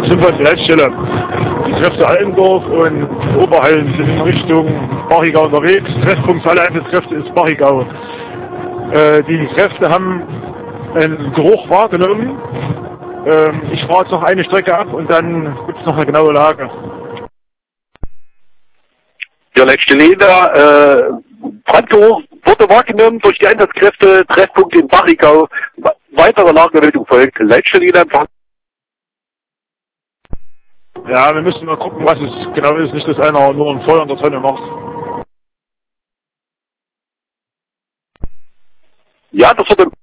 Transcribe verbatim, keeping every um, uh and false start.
Ja, sind wir an der Leitstelle. Die Kräfte Allendorf und Oberhallen sind in Richtung Bachigau unterwegs. Treffpunkt aller Einsatzkräfte ist Bachigau. Äh, die Kräfte haben einen Geruch wahrgenommen. Ähm, ich fahre jetzt noch eine Strecke ab und dann gibt es noch eine genaue Lage. Der letzte Leder, äh, Brandgeruch wurde wahrgenommen durch die Einsatzkräfte, Treffpunkt in Bachigau. Weitere Lagemeldung folgt. Letzte Leder empfangen. Ja, wir müssen mal gucken, was es genau ist. Nicht, dass einer nur ein Feuer in der Tonne macht. Ja, das wird